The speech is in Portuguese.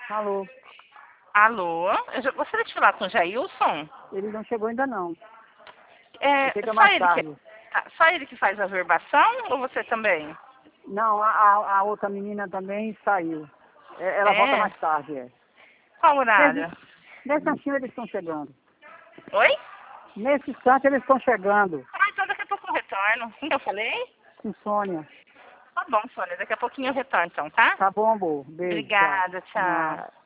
Alô, Alô? Eu gostaria de falar com o Jailson? ele não chegou ainda não. É, Chega só mais ele tarde. só ele que faz a verbação ou você também? Não, a outra menina também saiu. Ela volta mais tarde, é. Qual horário? Nesse instante eles estão chegando. Oi? Nesse instante eles estão chegando. Ah, então daqui a pouco eu retorno. O que eu falei? Com Sônia. Tá bom, Sônia. Daqui a pouquinho eu retorno, então, tá? Tá bom, amor. Beijo. Obrigada, tchau. Nada.